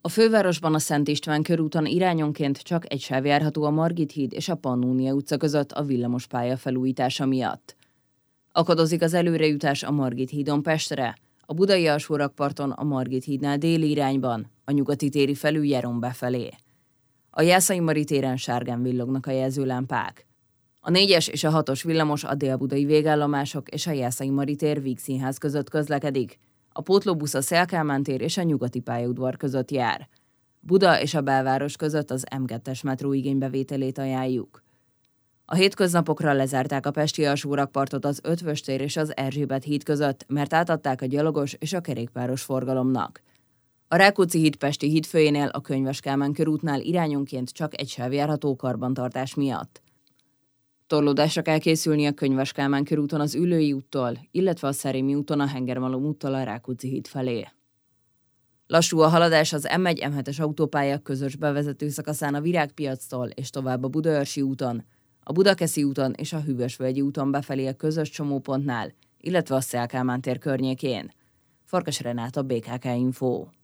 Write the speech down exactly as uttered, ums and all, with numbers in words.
A fővárosban a Szent István körúton irányonként csak egy sáv járható a Margit híd és a Pannónia utca között a villamospálya felújítása miatt. Akadozik az előrejutás a Margit hídon Pestre, a budai alsórakparton a Margit hídnál déli irányban, a nyugati téri felüljáron befelé. A Jászai Mari téren sárgán villognak a jelzőlámpák. A négyes és a hatos villamos a délbudai végállomások és a Jászai Mari tér Vígszínház között közlekedik. A pótlóbusz a Széll-Kálmán tér és a nyugati pályaudvar között jár. Buda és a belváros között az em kettes metró igénybevételét ajánljuk. A hétköznapokra lezárták a pesti alsórakpartot az Ötvös tér és az Erzsébet híd között, mert átadták a gyalogos és a kerékpáros forgalomnak. A Rákóczi híd pesti hídfőjénél a Könyves Kálmán körútnál irányonként csak egy sáv járható karbantartás miatt. Torlódásra kell készülni a Könyves Kálmán körúton az Üllői úttól, illetve a Szerémi úton a Hengermalom úttól a Rákóczi híd felé. Lassú a haladás az em egy em hetes autópálya közös bevezető szakaszán a Virágpiactól és tovább a Budaörsi úton, a Budakeszi úton és a Hűvösvölgyi úton befelé a közös csomópontnál, illetve a Széll-Kálmán tér környékén. Farkas Renáta, bé ká ká Info.